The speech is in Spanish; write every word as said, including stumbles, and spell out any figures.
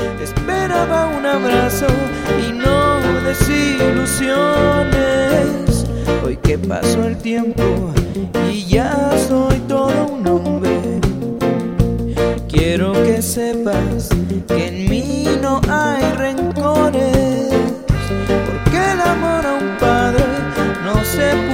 esperaba un abrazo y no desilusiones. Hoy que pasó el tiempo y ya soy todo un hombre, quiero que sepas que en mí no hay rencores, porque el amor a un padre no se puede